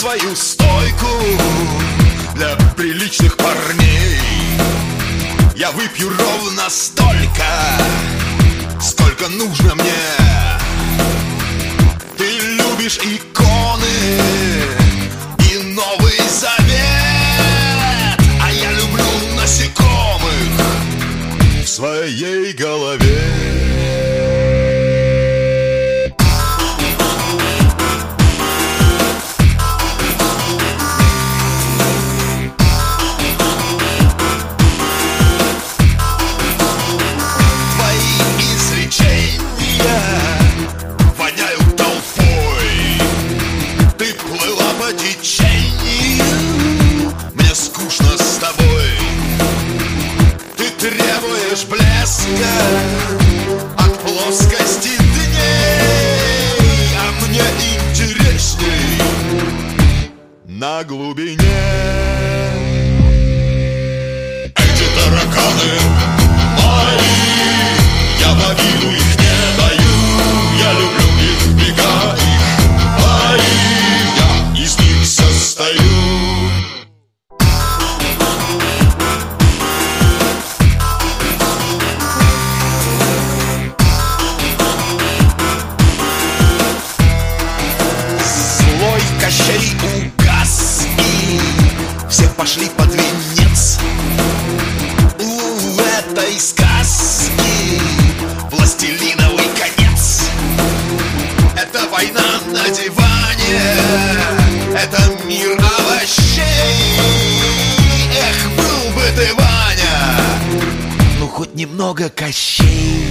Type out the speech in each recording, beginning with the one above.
свою стойку для приличных парней. Я выпью ровно столько, сколько нужно мне. Ты любишь иконы и Новый Завет, а я люблю насекомых в своей голове. Мне скучно с тобой. Ты требуешь блеска от плоскости дней, а мне интересней на глубине. Эти тараканы мои, я в обиду их не даю. Я люблю их бега, их бои, я из них состою. Злой Кощей угас, и все пошли под венец. У этой сказки властелиновый конец. Это война на диване, это мир овощей. Эх, был бы ты, Ваня, ну хоть немного Кощей.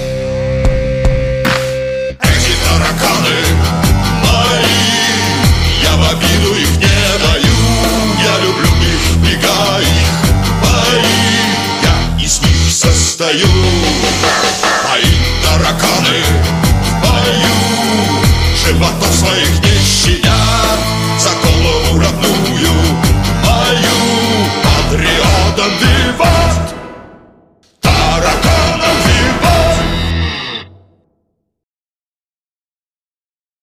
Эти тараканы мои, я в обиду их не даю. Я люблю их бега, их бои, я из них состою. Мои тараканы в бою живота